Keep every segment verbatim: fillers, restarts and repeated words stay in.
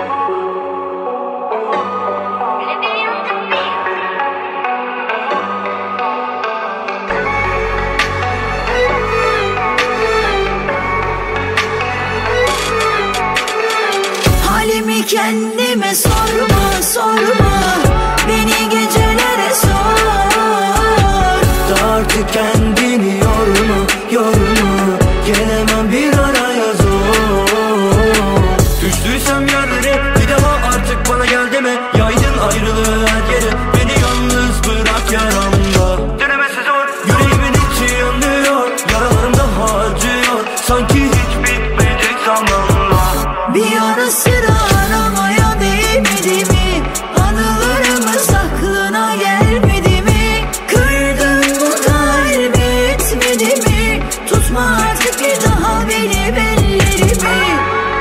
Halimi kendime sorma, sorma, beni gecelere sor. Da artık kendini yorma, yorma, gelemem bir araya zor. Düştüysem yerlere bir daha artık bana gel deme. Yaydın ayrılığı her yere, beni yalnız bırak yaramda. Denemesi zor, yüreğimin içi yanıyor, yaralarım daha acıyor, sanki hiç bitmeyecek zamanla. Bir ara sıra aramaya değmedi mi? Anılarımız aklına gelmedi mi? Kırdın bu kalbi etmedi mi? Tutma artık bir daha benim ellerimi.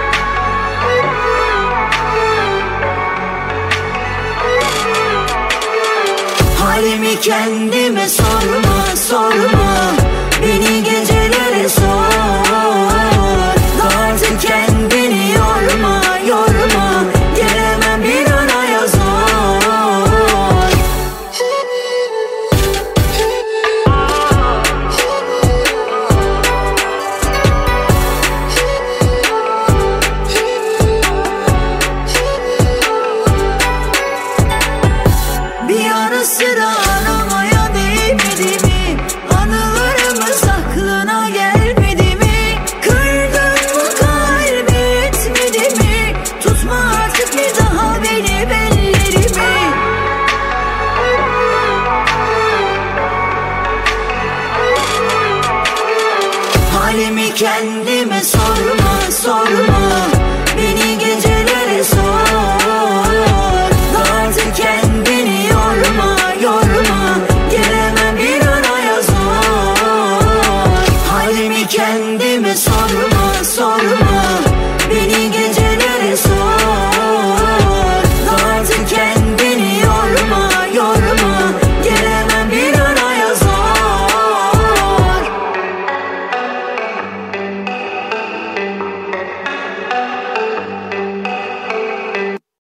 Halimi kendime sorma, sorma, beni gecelere sor. Da artık kendini yorma, yorma, gelemem bir araya zor. Bir ara sıra aramaya değmedi mi? Anılarımız aklına gelmedi mi? Kırdın bu kalbi etmedi mi? Tutma artık bir daha benim ellerimi. Halimi kendime sorma, sorma,